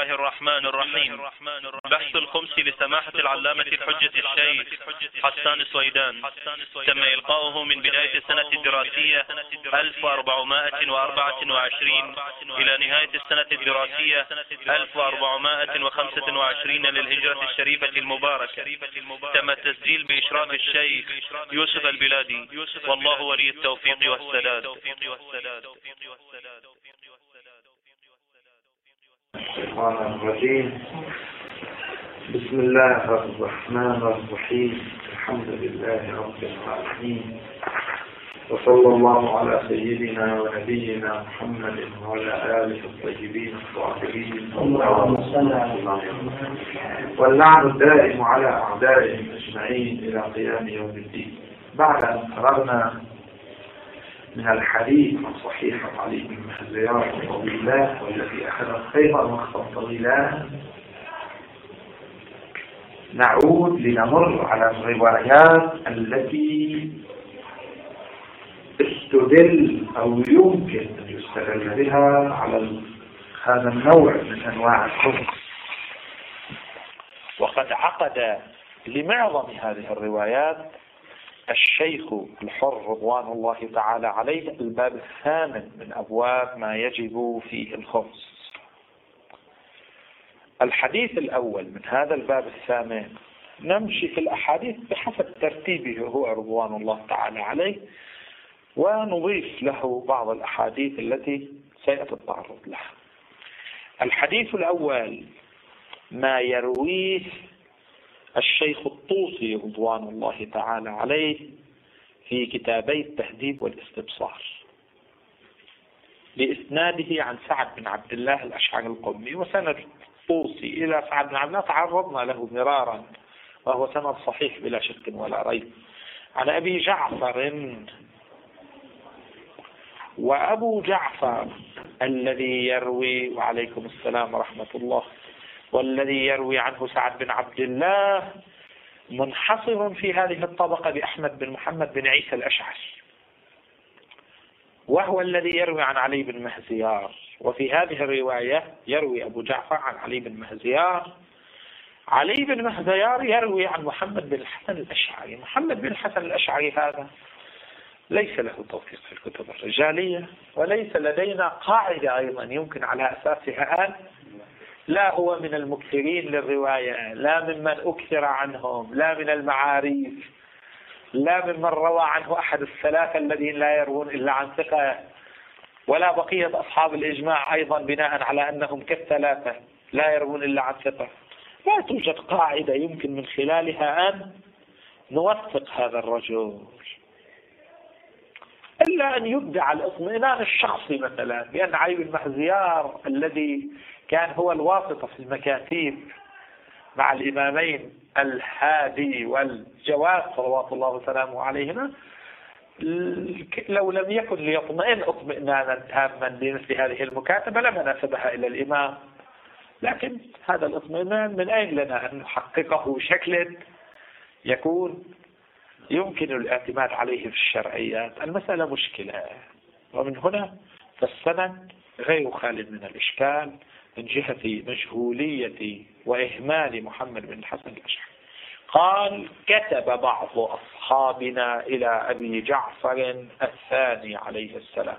الرحمن الرحيم. بحث الخمس لسماحة العلامة الحجة الشيخ حسان السويدان تم إلقاؤه من بداية السنة الدراسية 1424 إلى نهاية السنة الدراسية 1425 للهجرة الشريفة المباركة. تم التسجيل بإشراف الشيخ يوسف البلادي، والله ولي التوفيق والسداد. الشيطان الرجيم. بسم الله الرحمن الرحيم. الحمد لله رب العالمين، وصلى الله على سيدنا ونبينا محمد وعلى آله الطيبين الطاهرين، واللعن الدائم على أعدائهم أجمعين إلى قيام يوم الدين. بعد أن فرغنا من الحديث عن صحيح علي بن مهزيار الطويلات والذي أخذ خير وقتا طويلا، نعود لنمر على الروايات التي استدل أو يمكن أن يستدل بها على هذا النوع من أنواع الخبث. وقد عقد لمعظم هذه الروايات الشيخ الحر رضوان الله تعالى عليه الباب الثامن من أبواب ما يجب فيه الخمس. الحديث الأول من هذا الباب الثامن، نمشي في الأحاديث بحسب ترتيبه هو رضوان الله تعالى عليه، ونضيف له بعض الأحاديث التي سيأتي التعرض لها. الحديث الأول ما يرويه الشيخ الطوسي رضوان الله تعالى عليه في كتابي التهذيب والاستبصار بإسناده عن سعد بن عبد الله الأشعري القمي. وسند الطوسي إلى سعد بن عبد الله تعرضنا له مرارا، وهو سند صحيح بلا شك ولا ريب، عن أبي جعفر. وأبو جعفر الذي يروي، وعليكم السلام ورحمة الله، والذي يروي عنه سعد بن عبد الله منحصر في هذه الطبقة بأحمد بن محمد بن عيسى الأشعري، وهو الذي يروي عن علي بن مهزيار. وفي هذه الرواية يروي أبو جعفر عن علي بن مهزيار، علي بن مهزيار يروي عن محمد بن الحسن الأشعري. محمد بن الحسن الأشعري هذا ليس له توثيق في الكتب الرجالية، وليس لدينا قاعدة أيضا يمكن على أساسها أن لا هو من المكثرين للرواية، لا ممن أكثر عنهم، لا من المعاريف، لا ممن روى عنه أحد الثلاثة الذين لا يروون إلا عن ثقة، ولا بقية أصحاب الإجماع أيضا بناء على أنهم كالثلاثة لا يروون إلا عن ثقة. لا توجد قاعدة يمكن من خلالها أن نوثق هذا الرجل، إلا أن يبدع الاطمئنان الشخصي مثلا بأن علي بن مهزيار الذي كان هو الواسطة في المكاتيب مع الإمامين الهادي والجواد صلوات الله وسلامه عليهما، لو لم يكن ليطمئن اطمئنانا تاما بمثل هذه المكاتبة لما نسبها إلى الإمام. لكن هذا الاطمئنان من أين لنا أن نحققه بشكل يكون يمكن الاعتماد عليه في الشرعيات؟ المسألة مشكلة، ومن هنا فالسند غير خال من الإشكال من جهة مجهولية وإهمال محمد بن الحسن الأشعري. قال: كتب بعض أصحابنا إلى أبي جعفر الثاني عليه السلام.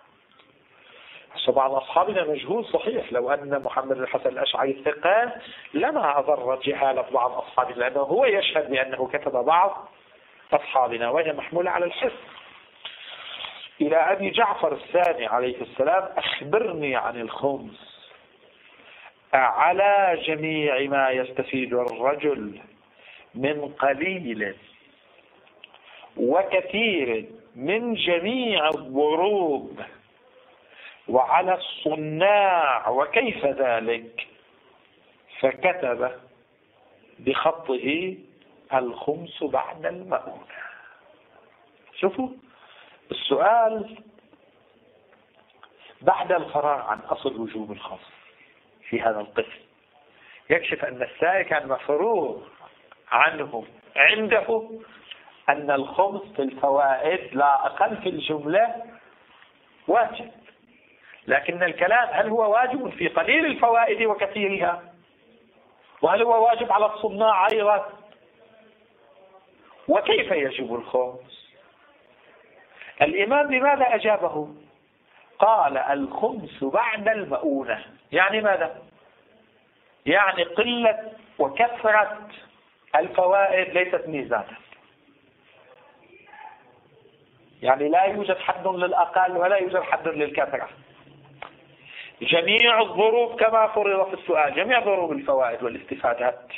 بعض أصحابنا مجهول صحيح، لو أن محمد بن الحسن الأشعري ثقة لما أضر جهالة بعض أصحابنا، لأنه هو يشهد بأنه كتب بعض أصحابنا، وهي محمولة على الحس. إلى أبي جعفر الثاني عليه السلام: أخبرني عن الخمس على جميع ما يستفيد الرجل من قليل وكثير من جميع الضروب، وعلى الصناع وكيف ذلك. فكتب بخطه: الخمس بعد المؤونة. شوفوا السؤال بعد الفراغ عن أصل وجوب الخمس في هذا القسم، يكشف أن السائل كان مفروغ عنه عنده أن الخمس في الفوائد لا أقل في الجملة واجب، لكن الكلام هل هو واجب في قليل الفوائد وكثيرها، وهل هو واجب على الصناع أيضا، وكيف يجب الخمس؟ الإمام بماذا أجابه؟ قال الخمس بعد المؤونة. يعني ماذا؟ يعني قلة وكثرة الفوائد ليست ميزانا، يعني لا يوجد حد للأقل ولا يوجد حد للكثرة. جميع الضروب كما فرض في السؤال، جميع ضروب الفوائد والاستفادات،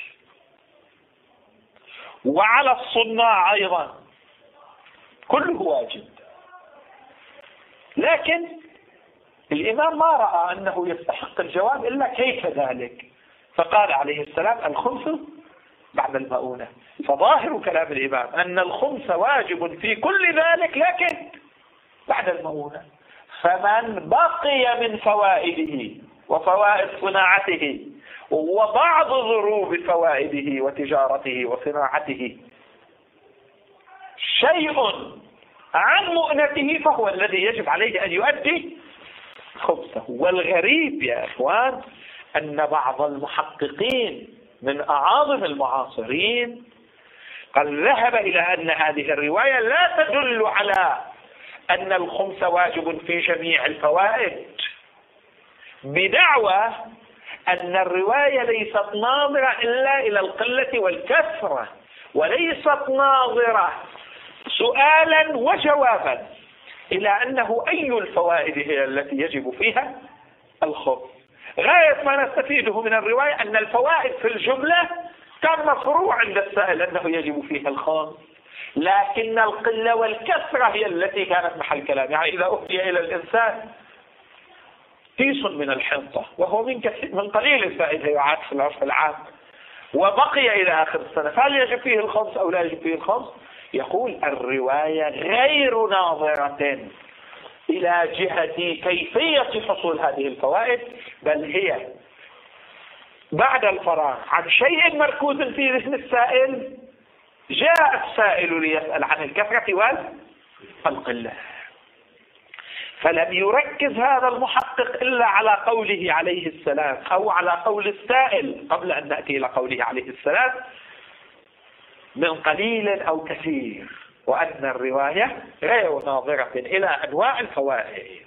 وعلى الصناع أيضا كله واجب. لكن الإمام ما رأى أنه يستحق الجواب إلا كيف ذلك، فقال عليه السلام الخمس بعد المؤونة. فظاهر كلام الإمام أن الخمس واجب في كل ذلك لكن بعد المؤونة. فمن بقي من فوائده وفوائد صناعته وبعض ضروب فوائده وتجارته وصناعته شيء عن مؤنته فهو الذي يجب عليه أن يؤدي خمسه. والغريب يا إخوان أن بعض المحققين من أعاظم المعاصرين قد ذهب إلى أن هذه الرواية لا تدل على أن الخمس واجب في جميع الفوائد، بدعوى أن الرواية ليست ناظرة إلا إلى القلة والكثرة، وليست ناظرة سؤالا وجوابا إلى أنه أي الفوائد هي التي يجب فيها الخمس. غاية ما نستفيده من الرواية أن الفوائد في الجملة كان مفروع عند السائل أنه يجب فيها الخمس، لكن القلة والكثرة هي التي كانت محل كلام. يعني إذا أهدي إلى الإنسان كيس من الحنطة وهو من قليل الفائدة يعاد في العرف العام وبقي إلى آخر السنة، فهل يجب فيه الخمس أو لا يجب فيه الخمس؟ يقول الرواية غير ناظرة إلى جهة كيفية حصول هذه الفوائد، بل هي بعد الفراغ عن شيء مركوز في ذهن السائل جاء السائل ليسأل عن الكثرة والقلة. فلم يركز هذا المحقق إلا على قوله عليه السلام أو على قول السائل قبل أن نأتي إلى قوله عليه السلام من قليل أو كثير، وأن الرواية غير ناظرة إلى أنواع الفوائد.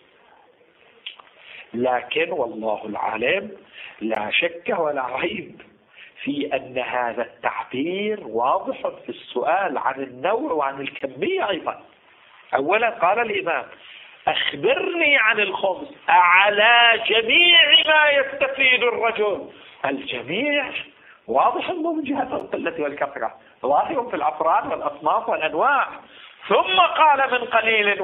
لكن والله العالم لا شك ولا ريب في أن هذا التعبير واضح في السؤال عن النوع وعن الكمية أيضا. أولا قال الإمام أخبرني عن الخمس على جميع ما يستفيد الرجل. الجميع واضح أنه من جهة القلة والكثرة، ظاهر في الأفراد والأصناف والأنواع. ثم قال من قليل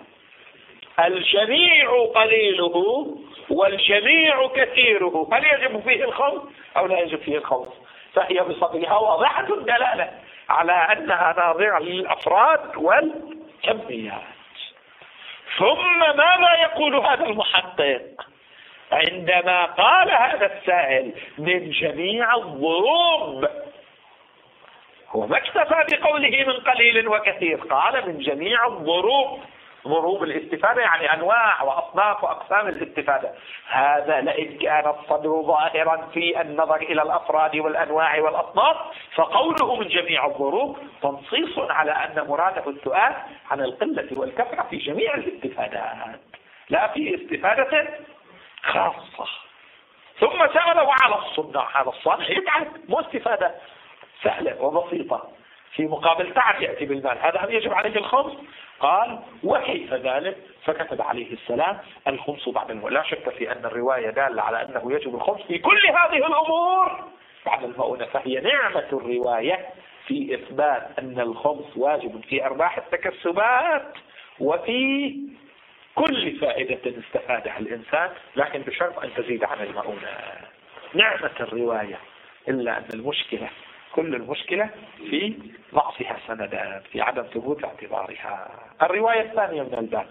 الجميع قليله والجميع كثيره، هل يجب فيه الخمس أو لا يجب فيه الخمس؟ فهي بصدرها واضحة الدلالة على أنها ناظرة للأفراد والكميات. ثم ماذا يقول هذا المحقق عندما قال هذا السائل من جميع الضروب؟ هو ما اكتفى بقوله من قليل وكثير، قال من جميع الضروب، ضروب الاستفادة يعني أنواع وأصناف وأقسام الاستفادة. هذا لئن كان الصدر ظاهرا في النظر إلى الأفراد والأنواع والأصناف، فقوله من جميع الضروب تنصيص على أن مراده السؤال عن القلة والكثرة في جميع الاستفادات لا في استفادة خاصة. ثم سأله على الصناع، هذا الصانع يبعد مو استفادة سهلة وبسيطة في مقابل تعب يأتي بالمال، هذا هل يجب عليه الخمس؟ قال وكيف ذلك؟ فكتب عليه السلام الخمس بعد المؤونة. لا شك في أن الرواية دالة على أنه يجب الخمس في كل هذه الأمور بعد المؤونة، فهي نعمة الرواية في إثبات أن الخمس واجب في أرباح التكسبات وفي كل فائدة استفادها الإنسان، لكن بشرط أن تزيد عن المؤونة. نعمة الرواية، إلا أن المشكلة كل المشكلة في ضعفها سندا، في عدم ثبوت اعتبارها. الرواية الثانية من الباب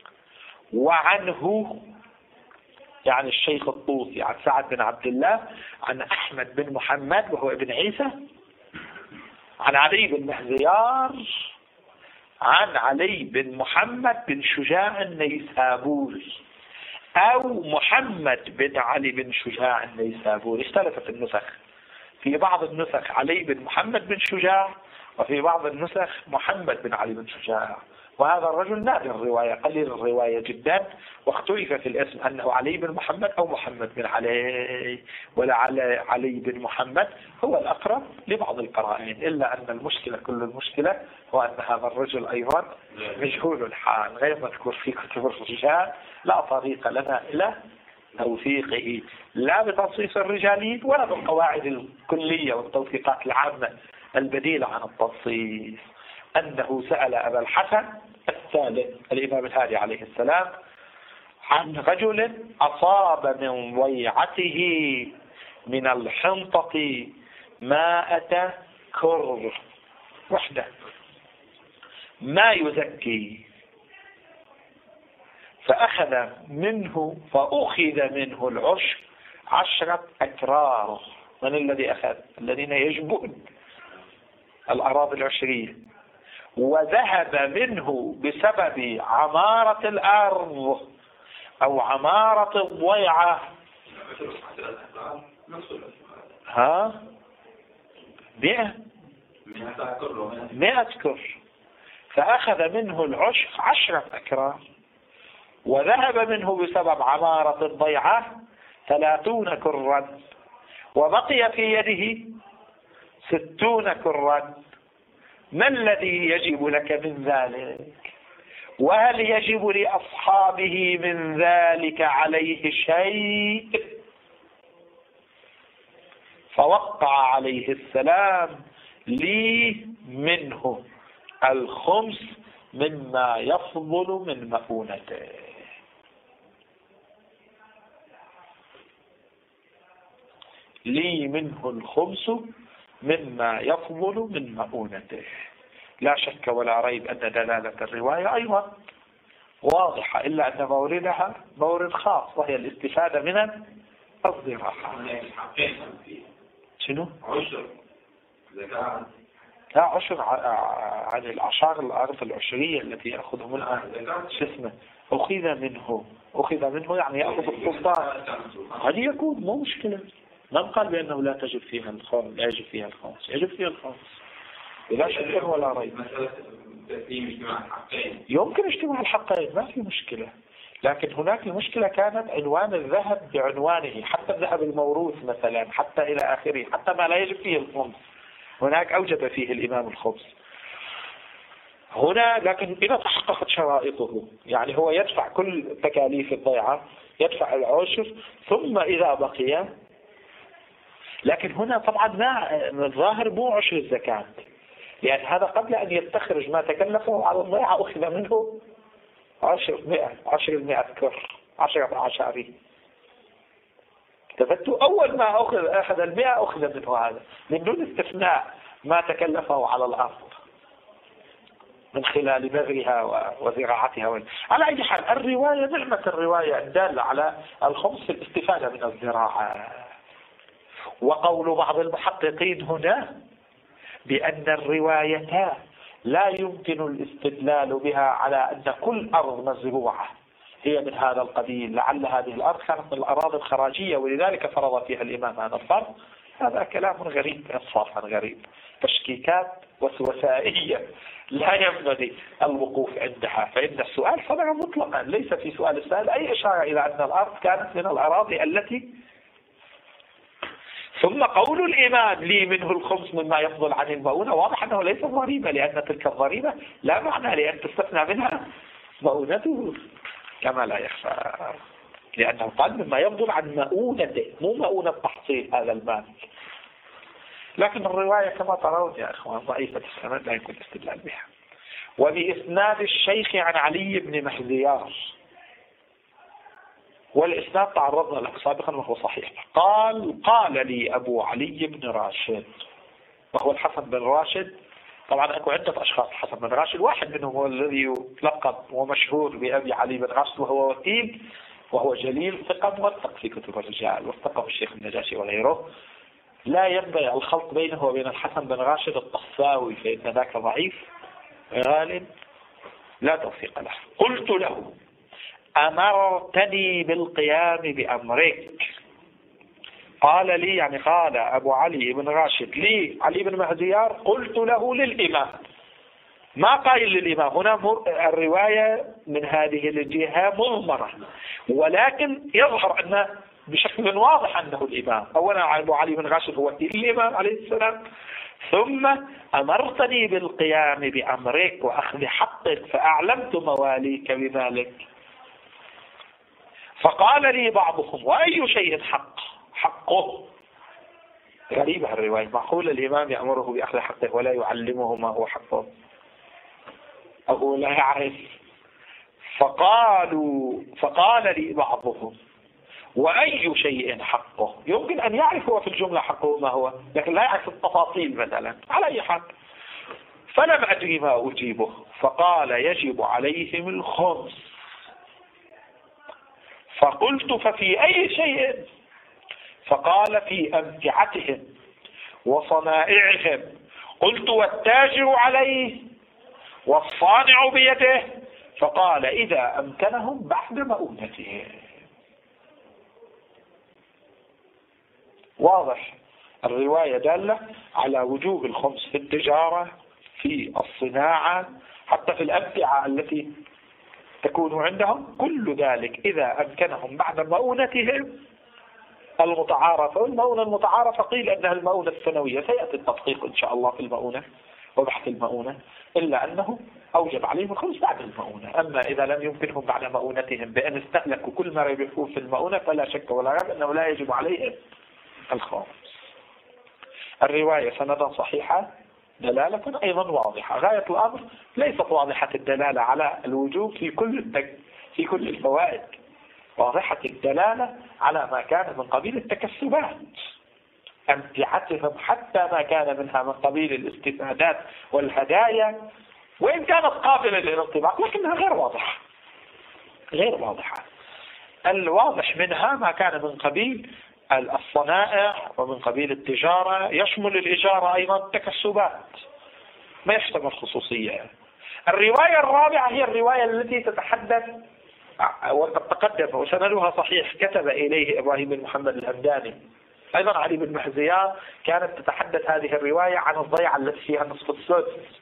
وعنه يعني الشيخ الطوسي عن سعد بن عبد الله عن أحمد بن محمد وهو ابن عيسى عن علي بن مهزيار عن علي بن محمد بن شجاع النيسابوري أو محمد بن علي بن شجاع النيسابوري. اختلفت النسخ، في بعض النسخ علي بن محمد بن شجاع، وفي بعض النسخ محمد بن علي بن شجاع. وهذا الرجل نادر الرواية، قليل الرواية جدا، واختلف في الاسم أنه علي بن محمد أو محمد بن علي، ولعل علي بن محمد هو الأقرب لبعض القرائن، إلا أن المشكلة كل المشكلة هو أن هذا الرجل أيضا مجهول الحال غير مذكور في كتب الرجال، لا طريق لنا إلى توثيقه لا بتنصيص الرجاليين ولا بالقواعد الكلية والتوثيقات العامة البديلة عن التنصيص. أنه سأل أبا الحسن الثالث الإمام الهادي عليه السلام عن رجل أصاب من ضيعته من الحنطة ماءة كر وحدة ما يزكي، فأخذ منه العشر 10 أكرار. من الذي أخذ؟ الذين يجبون الأراضي العشرية. وذهب منه بسبب عمارة الأرض أو عمارة الضيعة 100 كر، فأخذ منه العشر 10 أكرار، وذهب منه بسبب عمارة الضيعة 30 كرا، وبقي في يده 60 كرا. ما الذي يجب لك من ذلك؟ وهل يجب لأصحابه من ذلك عليه شيء؟ فوقع عليه السلام لي منه الخمس مما يفضل من مؤونته. لي منه الخمس مما يفضل من مؤونته. لا شك ولا ريب أن دلالة الرواية أيضا واضحة، إلا أن موردها مورد خاص، وهي الاستفادة من الزراعة. شنو؟ لا عشر عن الأعشار الأرض العشرية التي يأخذ منها أخذ منه يعني يأخذ السلطان. هذه يكون مو مشكلة، من قال بأنه لا تجب فيها الخمس؟ لا يجب فيها الخمس، يجب فيها الخمس بلا شك ولا ريب. يمكن اجتماع الحقين، ما في مشكلة، لكن هناك المشكلة كانت عنوان الذهب بعنوانه، حتى الذهب الموروث مثلا، حتى إلى آخره، حتى ما لا يجب فيه الخمس هناك أوجب فيه الإمام الخمس هنا. لكن إذا تحققت شرائطه، يعني هو يدفع كل تكاليف الضيعة، يدفع العشر، ثم إذا بقي، لكن هنا طبعا ما الظاهر مو عشر الزكاة، لأن هذا قبل أن يستخرج ما تكلفه على الضيعة أخذ منه 10 كر 10 أعشاري. تفتوا أول ما أخذ 100 أخذ منه هذا من دون استثناء ما تكلفه على الأرض من خلال بذرها وزراعتها. على أي حال الرواية نعمة الرواية الدالة على الخمس الاستفادة من الزراعة. وقول بعض المحققين هنا بأن الرواية لا يمكن الاستدلال بها على أن كل أرض مزروعة هي من هذا القبيل، لعل هذه الأرض كانت من الأراضي الخراجية ولذلك فرض فيها الإمام هذا الفرض. هذا كلام غريب إنصافا غريب، تشكيكات وسوسائية لا ينبغي الوقوف عندها، فإن السؤال صدر مطلقا، ليس في سؤال السائل أي إشارة إلى أن الأرض كانت من الأراضي التي. ثم قول الإمام لي منه الخمس مما يفضل عن المؤونة واضح أنه ليس ضريبة، لأن تلك الضريبة لا معنى لأن تستثنى منها مؤونته كما لا يخفى، لأنه قال مما يفضل عن مؤونته مو مؤونة تحصيل هذا المال. لكن الرواية كما ترون يا إخوان ضعيفة السند لا يمكن الاستدلال بها. وبإسناد الشيخ عن علي بن محذيار، والإسناد تعرضنا له سابقا وهو صحيح. قال لي أبو علي بن راشد، وهو الحسن بن راشد. طبعا أكو عدة أشخاص الحسن بن راشد، واحد منهم هو الذي يتلقب ومشهور بأبي علي بن راشد، وهو وكيل وهو جليل ثقة موثق في كتب الرجال، وثقه الشيخ النجاشي وغيره. لا ينبغي الخلط بينه وبين الحسن بن راشد الطفاوي، فإن ذاك ضعيف غالب لا توثيق له. قلت له أمرتني بالقيام بأمرك. قال لي، يعني قال أبو علي بن راشد لي علي بن مهديار، قلت له للإمام، ما قائل للإمام هنا. الرواية من هذه الجهة مضمرة، ولكن يظهر أن بشكل واضح أنه الإمام. أولا أبو علي بن راشد هو الإمام عليه السلام، ثم أمرتني بالقيام بأمرك وأخذ حقك فأعلمت مواليك بذلك. فقال لي بعضهم: وأي شيء حقه؟ غريبة الرواية، معقول الإمام يأمره بأخذ حقه ولا يعلمه ما هو حقه أو لا يعرف؟ فقال لي بعضهم: وأي شيء حقه؟ يمكن أن يعرف هو في الجملة حقه ما هو، لكن لا يعرف التفاصيل مثلا. على أي حال، فلم أدري ما أجيبه. فقال: يجب عليهم الخمس. فقلت: ففي أي شيء؟ فقال: في أمتعتهم وصنائعهم. قلت: والتاجر عليه والصانع بيده؟ فقال: إذا أمكنهم بعد مؤونتهم. واضح، الرواية دالة على وجوب الخمس في التجارة، في الصناعة، حتى في الأمتعة التي تكون عندهم. كل ذلك إذا أمكنهم بعد مؤونتهم المتعارفة. والمؤونة المتعارفة قيل أنها المؤونة السنوية، سيأتي التدقيق إن شاء الله في المؤونة وبحث المؤونة، إلا أنه أوجب عليهم الخمس بعد المؤونة. أما إذا لم يمكنهم بعد مؤونتهم بأن استهلكوا كل ما ربحوه في المؤونة فلا شك ولا ريب أنه لا يجب عليهم الخمس. الرواية سندا صحيحة، دلالة أيضا واضحة. غاية الأمر ليست واضحة الدلالة على الوجوب في كل الفوائد، واضحة الدلالة على ما كان من قبيل التكسبات، أمتعتهم حتى ما كان منها من قبيل الاستفادات والهدايا، وإن كانت قابلة للانطباق لكنها غير واضحة. الواضح منها ما كان من قبيل الصنائع ومن قبيل التجارة، يشمل الإجارة أيضا التكسبات، ما يشتمل خصوصية. الرواية الرابعة هي الرواية التي تتحدث وقد تقدم وسندها صحيح، كتب إليه إبراهيم بن محمد الهمداني. أيضا علي بن مهديار كانت تتحدث هذه الرواية عن الضيعة التي فيها نصف السدس،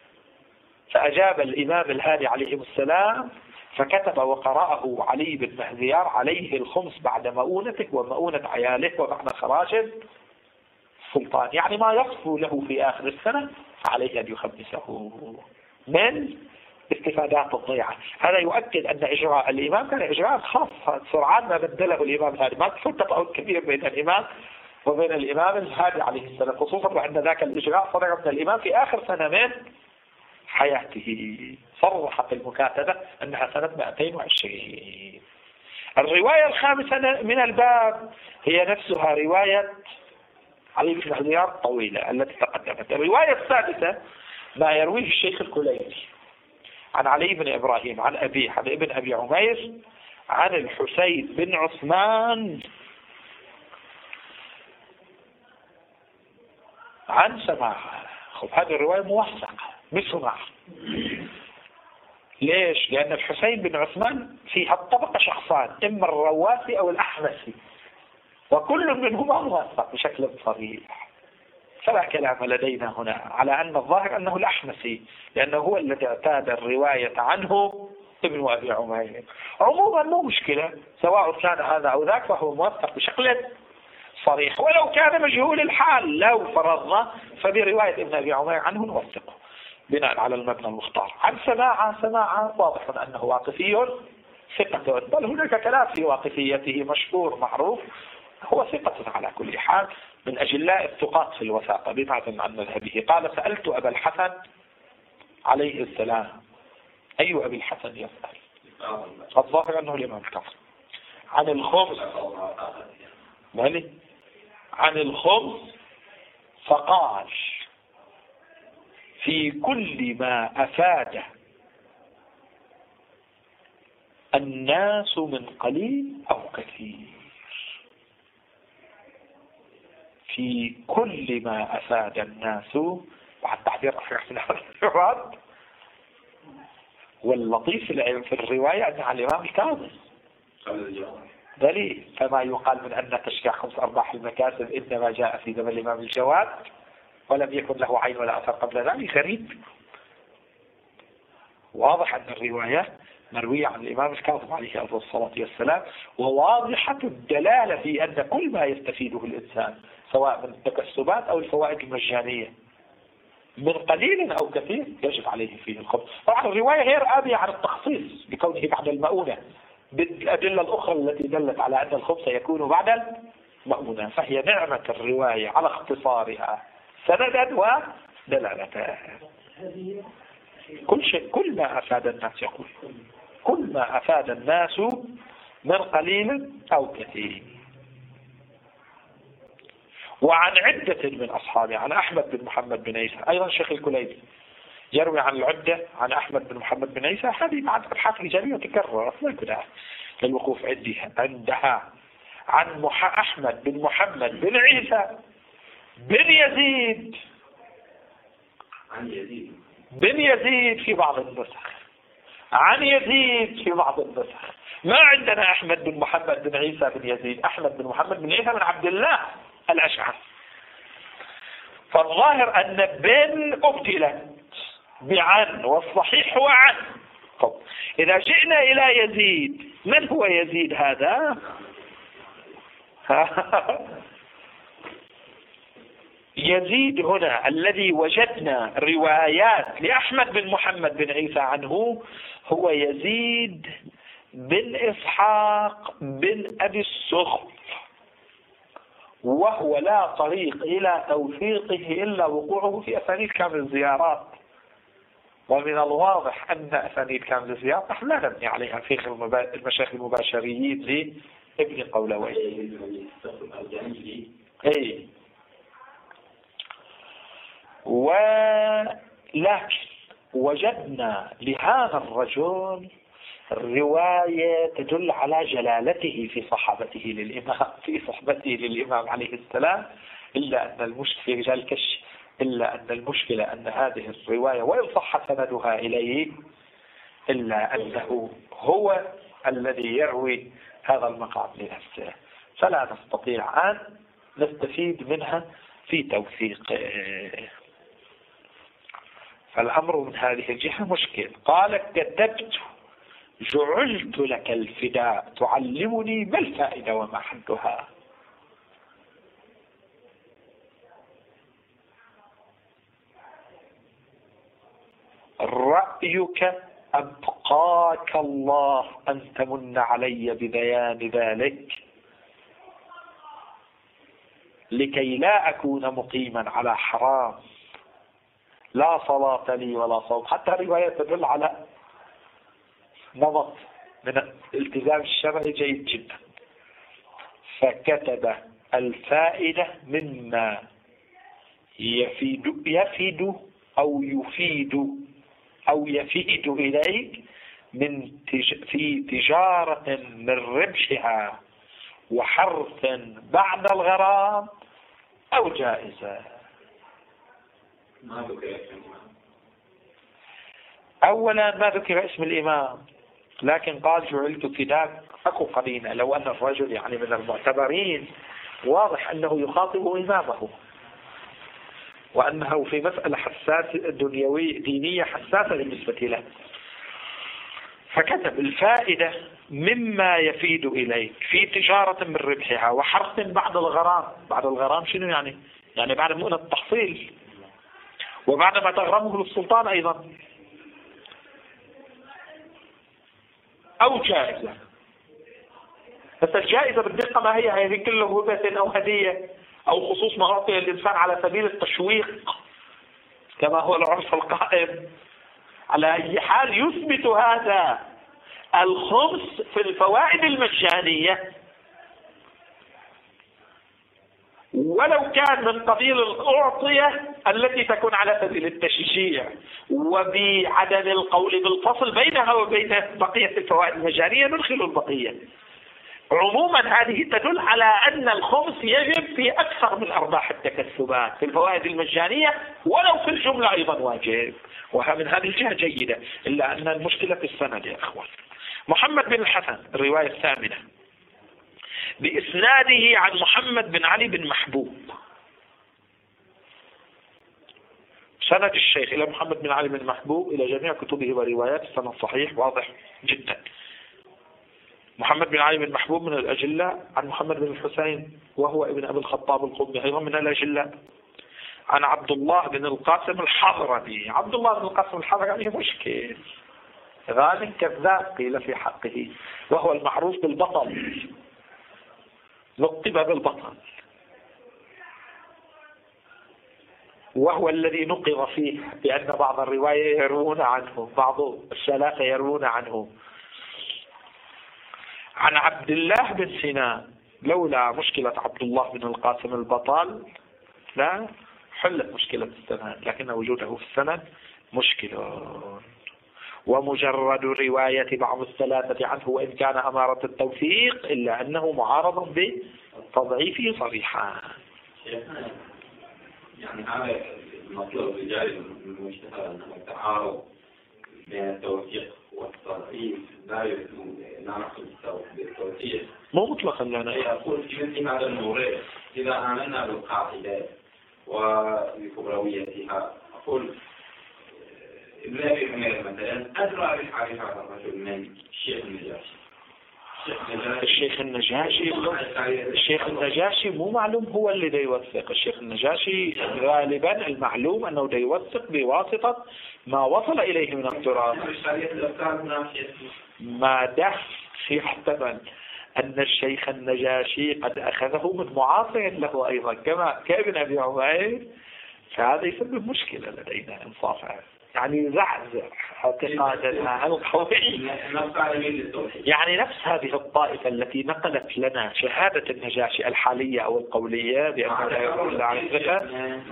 فأجاب الإمام الهادي عليه السلام فكتب وقرأه علي بن مهديار: عليه الخمس بعد مؤونتك ومؤونة عياله وبعد خراج السلطان، يعني ما يصفو له في آخر السنة عليه أن يخمسه من استفادات الضيعة. هذا يؤكد أن إجراء الإمام كان إجراء خاص، سرعان ما بدله الإمام الهادي، ما تصير تفاوت كبير بين الإمام وبين الإمام الهادي عليه السلام، خصوصا وأن ذاك الإجراء صدر من الإمام في آخر سنة من حياته، صرحت المكاتبة أنها سنة 220. الرواية الخامسة من الباب هي نفسها رواية علي بن مهديار الطويلة التي تقدمت. الرواية السادسة ما يرويه الشيخ الكليني عن علي بن إبراهيم عن أبيه عن ابن أبي عمير عن الحسين بن عثمان عن سماعة. هذه الرواية موثقة بسماع. ليش؟ لأن الحسين بن عثمان في الطبقة شخصان، إما الرواسي أو الأحمسي، وكل منهما موثق بشكل صريح، فلا كلام لدينا هنا على أن الظاهر أنه الأحمسي، لأنه هو الذي اعتاد الرواية عنه ابن أبي عمير. عموما مو مشكلة، سواء كان هذا أو ذاك فهو موثق بشكل صريح، ولو كان مجهول الحال لو فرضنا فبرواية ابن أبي عمير عنه نوثقه بناء على المبنى المختار. عن سماعة واضح أنه واقفي ثقة، بل هناك كلام في واقفيته مشهور معروف، هو ثقة على كل حال من أجلاء الثقات في الوثاقة بمعزل عن مذهبه. قال: سألت أبا الحسن عليه السلام. أي أبي الحسن يسأل؟ الظاهر أنه الإمام الكاظم. عن الخمس، مالي عن الخمس، فقال: في كل ما أفاد الناس من قليل أو كثير. في كل ما أفاد الناس، بعد تعبير أخير واللطيف في الرواية أنها الإمام الكاظم دليل. فما يقال من أن تشجيع 5 أرباح المكاسب إنما جاء في زمن الإمام الجواد ولم يكن له عين ولا أثر قبل ذلك غريب. واضح أن الرواية مروية عن الإمام الكاظم عليه الصلاة والسلام، وواضحة الدلالة في أن كل ما يستفيده الإنسان سواء من التكسبات أو الفوائد المجانية من قليل أو كثير يجب عليه فيه الخمس. طبعا الرواية غير آبية عن التخصيص بكونه بعد المؤونة بالأدلة الأخرى التي دلت على أن الخمس يكون بعد المؤونة، فهي نعمة الرواية على اختصارها سندا ودلالة. كل شيء، كل ما أفاد الناس يقول كل ما أفاد الناس من قليل أو كثير. وعن عدة من أصحابه، عن أحمد بن محمد بن عيسى أيضا شيخ الكليبي يروي عن العدة عن أحمد بن محمد بن عيسى، هذه بعد أبحاث رجالية تكررت لا كده للوقوف عندها. عن أحمد بن محمد بن عيسى بن يزيد بن يزيد في بعض النسخ، عن يزيد في بعض النسخ. ما عندنا أحمد بن محمد بن عيسى بن يزيد، أحمد بن محمد بن عيسى بن عبد الله الأشعث. فالظاهر أن بن أبدلت بعن والصحيح هو عن. طب إذا جئنا إلى يزيد، من هو يزيد هذا؟ يزيد هنا الذي وجدنا روايات لأحمد بن محمد بن عيسى عنه هو يزيد بن إسحاق بن أبي السخط، وهو لا طريق إلى توثيقه إلا وقوعه في أسانيد كامل الزيارات. ومن الواضح أن أسانيد كامل الزيارات نحن لا نبني عليها في المشايخ المباشريين لابن قولوي. أي ولكن وجدنا لهذا الرجل رواية تدل على جلالته في صحبته للإمام عليه السلام، إلا أن المشكلة في رجال الكشف أن هذه الرواية وإن صح سندها إليه إلا أنه هو الذي يروي هذا المقام لنفسه، فلا نستطيع أن نستفيد منها في توثيق. فالأمر من هذه الجهة مشكل. قال كتبت جعلت لك الفداء تعلمني ما الفائدة وما حدها. رأيك أبقاك الله أن تمن علي ببيان ذلك لكي لا أكون مقيما على حرام لا صلاة لي ولا صوم. حتى رواية تدل على نمط من الالتزام الشرعي جيد جدا. فكتب الفائدة مما يفيد أو يفيد إليك في تجارة من ربحها وحرث بعد الغرام أو جائزة. أولا ما ذكر اسم الإمام، لكن قال جعلت فداك. أكو قرينة لو أن الرجل يعني من المعتبرين واضح أنه يخاطب إمامه وأنه في مسألة حساسة دينية حساسة بالنسبة له، فكتب الفائدة مما يفيد إليك في تجارة من ربحها وحرث بعد الغرام. بعد الغرام شنو يعني؟ يعني بعد مؤنة التحصيل وبعد ما تغرمه للسلطان أيضا، أو جائزة. بس الجائزة بالدقة ما هي؟ هذه كله هبة أو هدية أو خصوص ما أعطي الإنسان على سبيل التشويق كما هو العرف القائم. على أي حال يثبت هذا الخمس في الفوائد المجانية ولو كان من قبيل الأعطية التي تكون على سبيل التشجيع، وبعدم القول بالفصل بينها وبين بقية الفوائد المجانية ندخل البقية. عموما هذه تدل على أن الخمس يجب في أكثر من أرباح التكسبات في الفوائد المجانية، ولو في الجملة أيضا واجب. ومن هذه الجهة جيدة، إلا أن المشكلة في السند يا أخوان. محمد بن الحسن الرواية الثامنة بإسناده عن محمد بن علي بن محبوب. سند الشيخ إلى محمد بن علي بن محبوب إلى جميع كتبه وروايات، السند صحيح واضح جدا. محمد بن علي بن محبوب من الأجلة، عن محمد بن الحسين وهو ابن أبي الخطاب القطبي أيضا من الأجلة، عن عبد الله بن القاسم الحضرمي. عبد الله بن القاسم الحضرمي مشكل، غالب كذاب قيل في حقه، وهو المعروف بالبطل، لقب بالبطل، وهو الذي نقض فيه بأن بعض الرواية يروون عنه، بعض الثلاثة يروون عنه. عن عبد الله بن سنان، لولا مشكلة عبد الله بن القاسم البطل لا حلت مشكلة السند، لكن وجوده في السند مشكلة. ومجرد رواية بعض الثلاثة عنه وإن كان أمارة التوثيق إلا أنه معارض بتضعيفه صريحا. يعني هذا المطلوب الرجالي من المجتهد أنه التعارض بين التوثيق والتضعيف لا نعرف بالتوثيق مو مطلقا لنا. يقول في مثل هذا المورد إذا آمنا بالقاعدة وبكبرويتها، أقول ابن أبي حمير مثلا أدرى بحارث هذا الرجل من الشيخ النجاشي. الشيخ النجاشي مو معلوم هو اللي دا يوثق. الشيخ النجاشي غالبا المعلوم أنه دا يوثق بواسطة ما وصل إليه من التراث. ما دف يحتمل أن الشيخ النجاشي قد أخذه من معاصر له أيضا كما كابن أبي عمير، فهذا يسبب مشكلة لدينا إنصافا، يعني زعزع اعتقادنا القوي. يعني نفس هذه الطائفة التي نقلت لنا شهادة النجاشي الحالية أو القولية بأنه لا يقول إلا عن الثقة،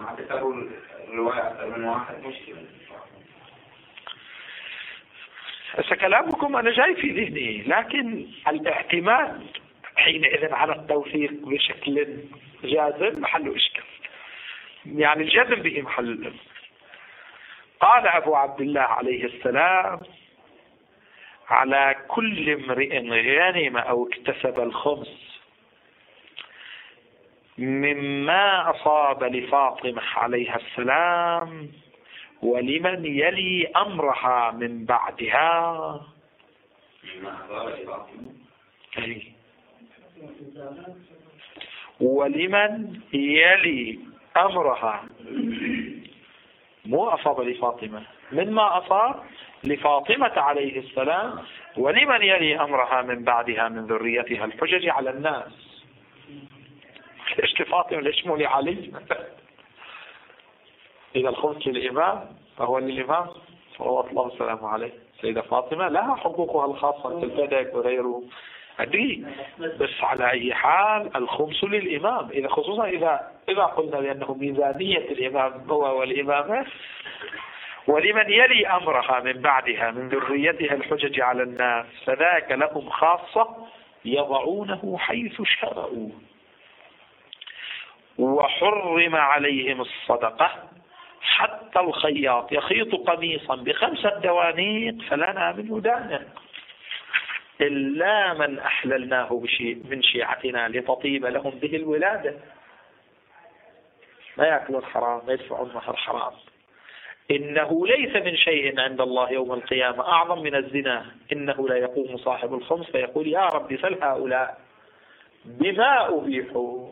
كلامكم أنا جاي في ذهني، لكن الاعتماد حينئذ على التوثيق بشكل جازم محل إشكال، يعني الجزم به محل. قال أبو عبد الله عليه السلام: على كل امرئ غنم أو اكتسب الخمس مما أصاب لفاطمة عليها السلام ولمن يلي أمرها من بعدها. ولمن يلي أمرها، مو أصاب لفاطمة، مما أصاب لفاطمة عليه السلام ولمن يلي أمرها من بعدها من ذريتها الحجج على الناس. ليش لفاطمة؟ ليش مو لعلي؟ إذا الخمس للإمام فهو للإمام صلوات الله وسلامه عليه. سيدة فاطمة لها حقوقها الخاصة في البدك وغيره أدري، بس على أي حال الخمس للإمام، إذا خصوصا إذا قلنا بأنه ميزانية الإمام هو والإمامة. ولمن يلي أمرها من بعدها من ذريتها الحجج على الناس فذاك لهم خاصة يضعونه حيث شاءوا. وحرم عليهم الصدقة حتى الخياط يخيط قميصا ب5 دوانيق فلنا منه دانق إلا من أحللناه بشيء من شيعتنا لتطيب لهم به الولادة. ما يأكلون حرام، ما يدفعون مهر حرام. إنه ليس من شيء عند الله يوم القيامة أعظم من الزنا. إنه لا يقوم صاحب الخمس فيقول: يا رب سل هؤلاء بما أبيحوا.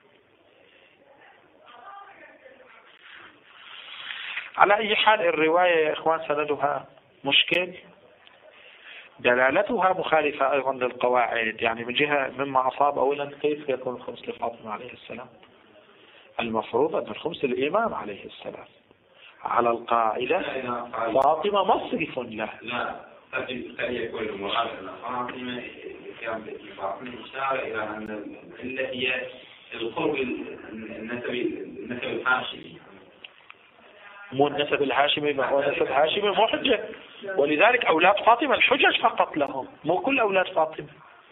على أي حال الرواية يا إخوان سندها مشكل، دلالتها مخالفة أيضا للقواعد. يعني من جهة مما أصاب أولا كيف يكون الخمس لفاطمة عليه السلام؟ المفروض أن الخمس للإمام عليه السلام. على القاعدة فاطمة مصرف له. لا قد يكون المراد أن فاطمة إشارة إلى أن هي القرب النسب الهاشمي. مو النسب الهاشمي، ما هو نسب هاشمي مو حجة، ولذلك أولاد فاطمة الحجج فقط لهم، مو كل أولاد فاطمة،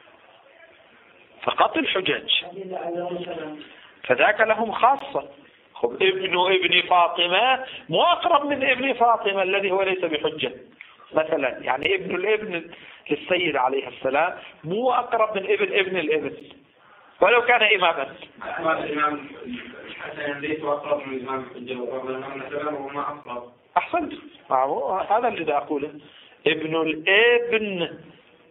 فقط الحجج، فذاك لهم خاصة. ابن فاطمة مو أقرب من ابن فاطمة الذي هو ليس بحجة مثلا. يعني ابن الابن للسيد عليه السلام مو أقرب من ابن الابن ولو كان إماما. الإمام الحسن ليس أقرب من الإمام الحجة وقبل وهما أقرب. أحسنت، هذا اللي أقوله. ابن الابن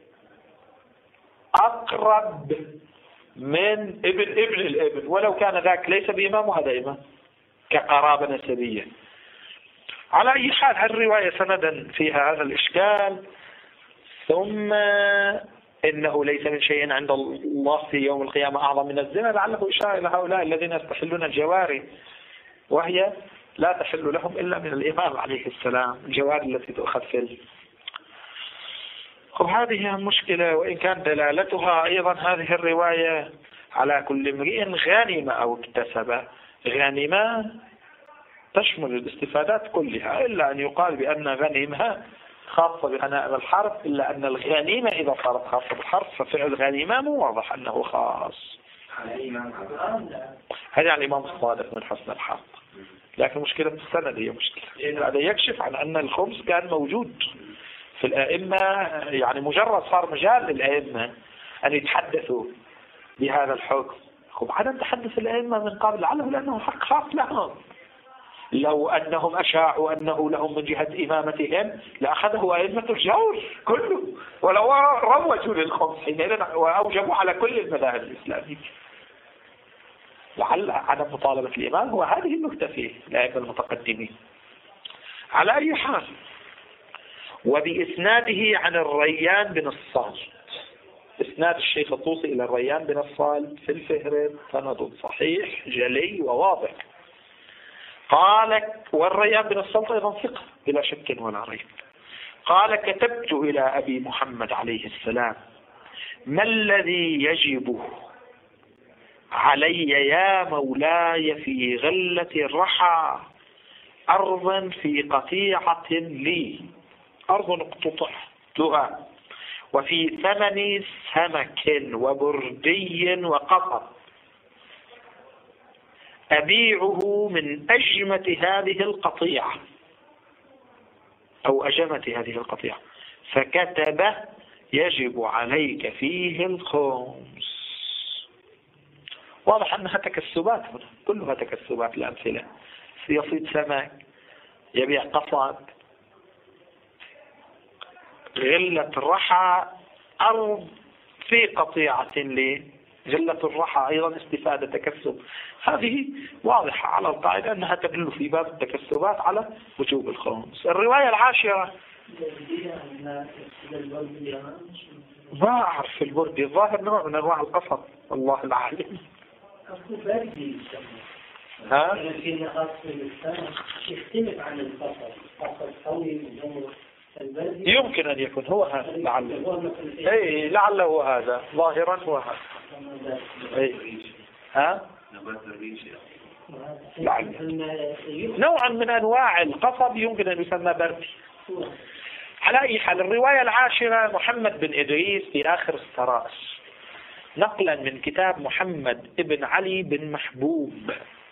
أقرب من ابن الابن ولو كان ذاك ليس بإمام وهذا إمام كقرابة نسبية. على أي حال الرواية سندا فيها هذا الإشكال. ثم إنه ليس من شيء عند الله في يوم القيامة أعظم من الزنا، لعله إشارة إلى هؤلاء الذين يستحلون الجواري وهي لا تحل لهم إلا من الإمام عليه السلام، الجواري التي تؤخذ في هذه مشكلة. وإن كان دلالتها أيضا هذه الرواية على كل امرئ غانم أو اكتسب. غانمة تشمل الاستفادات كلها، إلا أن يقال بأن غنيمها خاصة بغنائم الحرب، إلا أن الغنيمة إذا صارت خاصة بالحرب ففعل غنيمة مو واضح أنه خاص. هذا يعني الإمام الصادق من حسن الحق. لكن مشكلة السند هي مشكلة. هذا يكشف عن أن الخمس كان موجود في الأئمة، يعني مجرد صار مجال للأئمة أن يتحدثوا بهذا الحكم. عدم تحدث الأئمة من قبل لعله لأنه حق خاص لهم. لو أنهم أشاعوا أنه لهم من جهة إمامتهم لأخذه أئمة الجور كله، ولو روجوا للخمس حينئذ وأوجبوا على كل المذاهب الإسلامية. لعل عدم مطالبة الإمام هو هذه النكتة فيه الأئمة المتقدمين. على أي حال، وبإسناده عن الريان بن الصالح، إسناد الشيخ الطوسي إلى الريان بن الصالح في الفهرس سند صحيح جلي وواضح. قال، والريان بن الصالح أيضا ثقة بلا شك ولا ريب. قال: كتبت إلى أبي محمد عليه السلام: ما الذي يجب علي يا مولاي في غلة الرحى؟ أرض في قطيعة لي، أرض اقتطعتها، وفي ثمن سمك وبردي وقطر، أبيعه من أجمة هذه القطيعة أو أجمة هذه القطيعة. فكتب: يجب عليك فيه الخمس. واضح أنها تكسبات هنا، كلها تكسبات. الأمثلة: يصيد سمك، يبيع قصب. غلة الرحى أرض في قطيعة لي، غلة الرحى أيضا استفادة تكسب. هذه واضحة على القاعدة أنها تدل في باب التكسبات على وجوب الخمس. الرواية العاشرة ما أعرف البردي، الظاهر نوع من أنواع القصب، الله العالم. ها؟ يمكن أن يكون هو هذا، لعله. أي لعله هو هذا، ظاهرا هو هذا. أي ها؟ لعله نوعا من أنواع القصب يمكن أن يسمى بردي. على أي حال، الرواية العاشرة محمد بن إدريس في آخر السرائر، نقلا من كتاب محمد ابن علي بن محبوب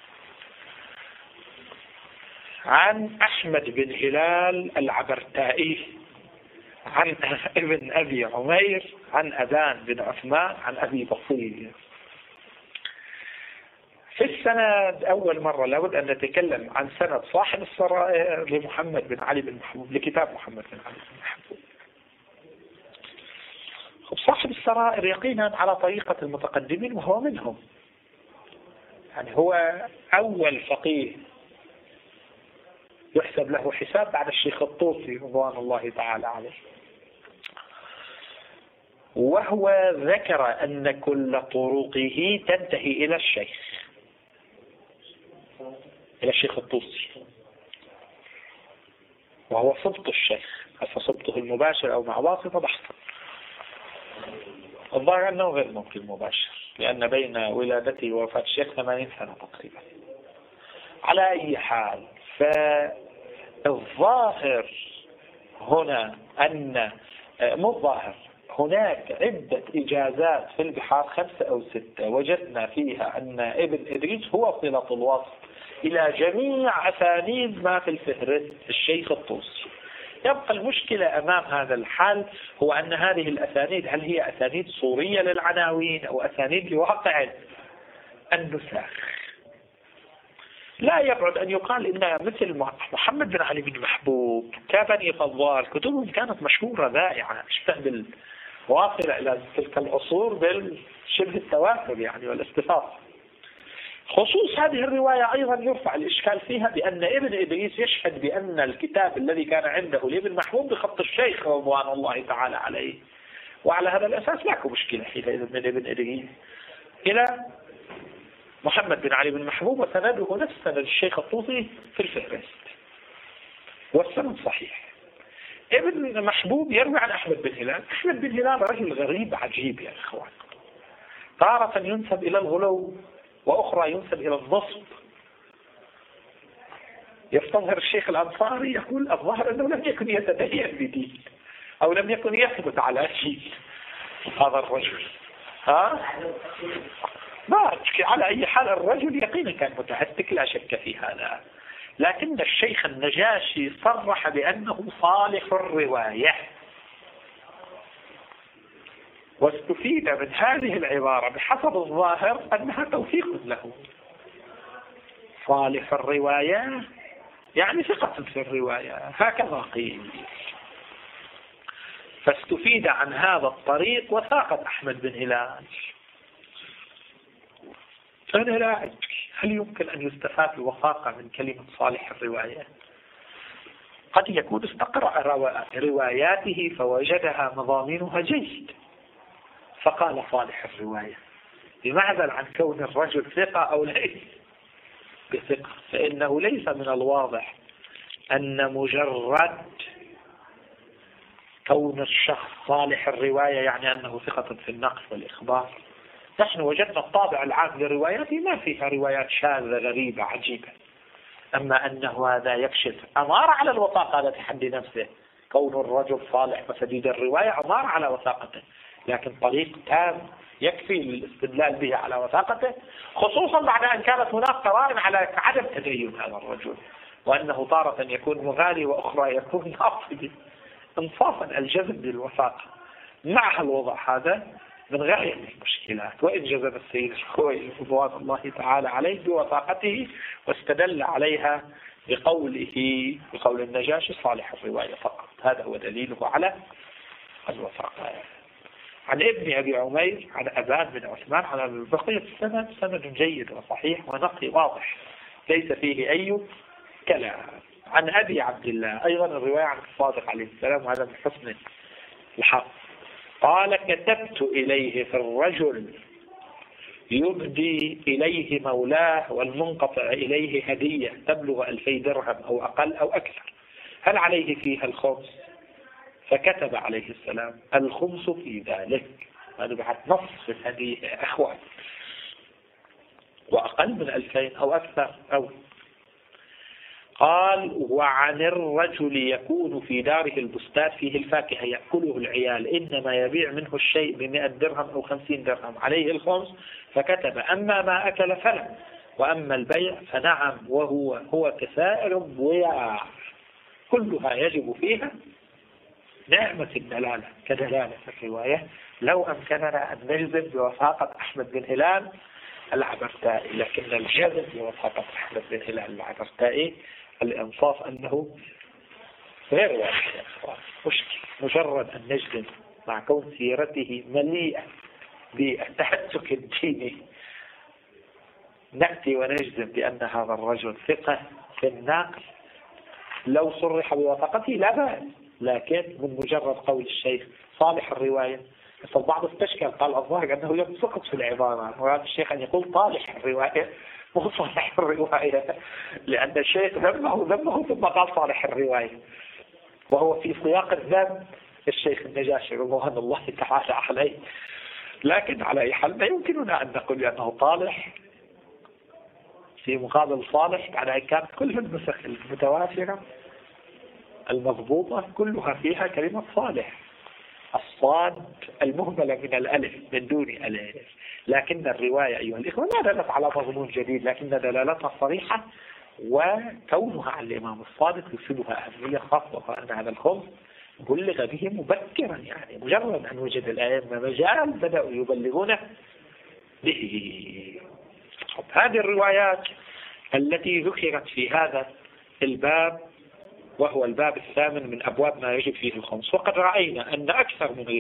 عن أحمد بن هلال العبرتائي عن ابن أبي عمير عن أبان بن عثمان عن أبي بصير. في السند أول مرة لابد أن نتكلم عن سند صاحب السرائر لمحمد بن علي بن محبوب، لكتاب محمد بن علي بن محبوب. صاحب السرائر يقينا على طريقة المتقدمين وهو منهم، يعني هو أول فقيه يحسب له حساب بعد الشيخ الطوسي رضوان الله تعالى عليه. وهو ذكر أن كل طرقه تنتهي إلى الشيخ الطوسي، وهو سبط الشيخ، فسبطه المباشر أو مع واسطة بحثا. الظاهر أنه غير ممكن مباشر، لأن بين ولادته ووفاة الشيخ 80 سنة تقريبا. على أي حال، فالظاهر هنا أن مو الظاهر، هناك عدة إجازات في البحار 5 أو 6 وجدنا فيها أن ابن إدريس هو صلة الوصف، إلى جميع أسانيد ما في الفهرست الشيخ الطوسي. يبقى المشكلة أمام هذا الحال هو أن هذه الأسانيد هل هي أسانيد صورية للعناوين أو أسانيد لواقع النسخ؟ لا يبعد أن يقال إن مثل محمد بن علي بن محبوب كبني فضال كتبهم كانت مشهورة ذائعة اشتهر واصلة إلى تلك العصور بالشبه التواتر يعني والاستفاض. خصوص هذه الرواية أيضا يرفع الإشكال فيها بأن ابن إدريس يشهد بأن الكتاب الذي كان عنده لابن محبوب بخط الشيخ رضوان الله تعالى عليه، وعلى هذا الأساس لا مشكلة حينئذ من ابن إدريس إلى محمد بن علي بن محبوب وسنده نفس سند الشيخ الطوسي في الفهرست والسند صحيح. ابن محبوب يروي عن أحمد بن هلال. أحمد بن هلال رجل غريب عجيب يا إخوان، تارة ينسب إلى الغلو وأخرى ينسب إلى النصب. يستظهر الشيخ الأنصاري يقول الظاهر أنه لم يكن يتدين بدين أو لم يكن يثبت على شيء هذا الرجل. ما على أي حال الرجل يقينا كان متهتك لا شك في هذا، لكن الشيخ النجاشي صرح بأنه صالح الرواية، واستفيد من هذه العبارة بحسب الظاهر أنها توثيق له. صالح الرواية يعني ثقة في الرواية هكذا قيل، فاستفيد عن هذا الطريق وثاقت أحمد بن هلال. أنا لا أدري هل يمكن أن يستفاد الوثاقة من كلمة صالح الرواية؟ قد يكون استقرأ رواياته فوجدها مضامينها جيد فقال صالح الرواية، بمعزل عن كون الرجل ثقة أو ليس بثقة، فإنه ليس من الواضح أن مجرد كون الشخص صالح الرواية يعني أنه ثقة في النقل والإخبار. نحن وجدنا الطابع العام لرواياته ما فيها روايات شاذة غريبة عجيبة، أما أنه هذا يكشف أمارة على الوثاقة التي حد نفسه. كون الرجل صالح وسديد الرواية أمارة على وثاقته، لكن طريق تام يكفي للاستدلال به على وثاقته، خصوصا بعد أن كانت هناك قرائن على عدم تدين هذا الرجل، وأنه تارة يكون مغالي وأخرى يكون ناصبي. انصافا الجذب بالوثاقة مع الوضع هذا من غاية المشكلات، وإن جذب السيد الخوئي رضوان الله تعالى عليه بوثاقته واستدل عليها بقول النجاشي صالح الرواية فقط. هذا هو دليله على الوثاقة. عن ابن أبي عمير عن أبان بن عثمان عن بقية السند سند جيد وصحيح ونقي واضح ليس فيه أي كلام. عن أبي عبد الله أيضا الرواية عن الصادق عليه السلام، وهذا من حسن الحق، قال كتبت إليه في الرجل يبدي إليه مولاه والمنقطع إليه هدية تبلغ 2000 درهم أو أقل أو أكثر، هل عليه فيها الخمس؟ فكتب عليه السلام الخمس في ذلك. هذا بعد نص في الهدية يا أخوان، وأقل من 2000 أو أكثر أو. قال وعن الرجل يكون في داره البستان فيه الفاكهة يأكله العيال إنما يبيع منه الشيء ب100 درهم أو 50 درهم عليه الخمس، فكتب أما ما أكل فلا، وأما البيع فنعم وهو كسائر الضياع كلها يجب فيها نعمة الدلالة كدلالة الرواية. لو أمكننا أن نجزم بوثاقة أحمد بن هلال العبرتائي، لكن الجزم بوثاقة أحمد بن هلال العبرتائي الإنصاف أنه غير واضح يا أخوان. مشكل مجرد أن نجزم مع كون سيرته مليئة بالتحسك الديني نأتي ونجزم بأن هذا الرجل ثقة في النقل لو صرح بوثاقته لا بأس، لكن من مجرد قول الشيخ صالح الرواية فالبعض استشكل قال الظاهر أنه يسقط في العبارة، وهذا الشيخ أن يقول طالح الرواية مو صالح الرواية، لأن الشيخ ذمه ثم قال صالح الرواية، وهو في سياق الذم الشيخ النجاشي رضوان الله تعالى عليه. لكن على أي حال ما يمكننا أن نقول بأنه طالح في مقابل صالح، على أن كانت كل النسخ المتوافرة المضبوطة كلها فيها كلمة صالح الصاد المهملة من الألف من دون ألف. لكن الرواية أيها الإخوة لا دلت على مضمون جديد، لكن دلالتها صريحة، وكونها عن الإمام الصادق يفيدها أهمية خاصة، أن هذا الخبز بلغ به مبكرا، يعني مجرد أن وجد الأئمة مجال بدأوا يبلغون به. هذه الروايات التي ذكرت في هذا الباب، وهو الباب الثامن من أبواب ما يجب فيه الخمس. وقد رأينا أن أكثر من